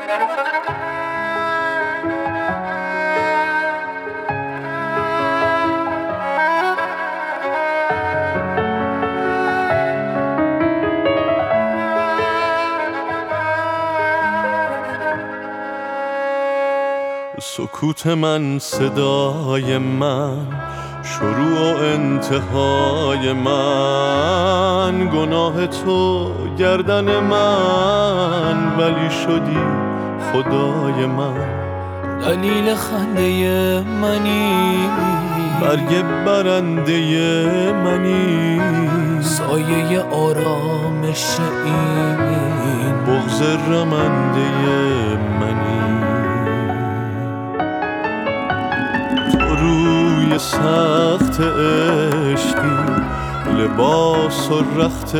سکوت من صدای من، شروع و انتهای من، گناه تو گردن من، ولی شدی خدای من. دلیل خنده منی، برگ برنده منی، سایه آرامش این بغض رمنده منی. تو روی سخت عشقی، لباس و رخت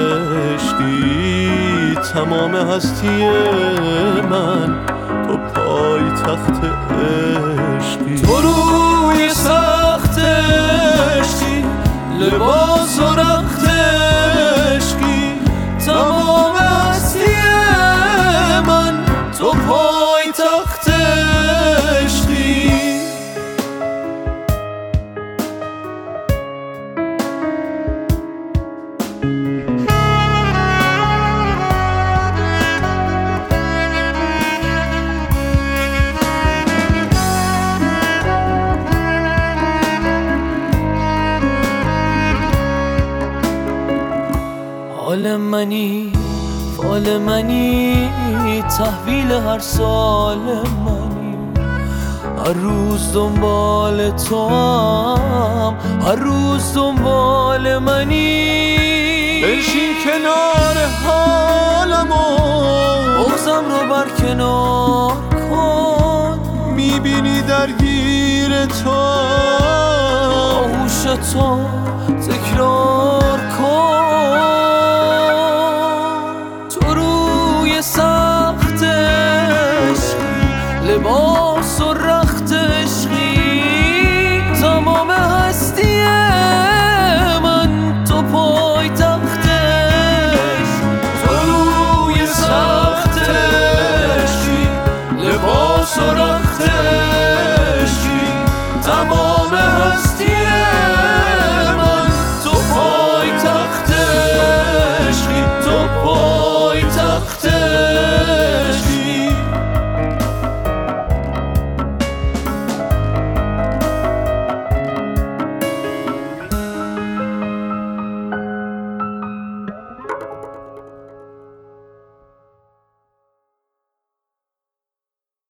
عشقی، تمام هستی من، تو پای تخت عشقی. تو روی سخت عشقی، لباس و رخت عشقی، تمام هستی من، تو پای تخت عشقی. حال منی، فال منی، تحویل هر سال منی. هر روز دنبال تو هم، هر روز دنبال منی. بنشین کنار حالمو، بغضم رو برکنار کن. میبینی درگیر تو، آغوش تو تکرار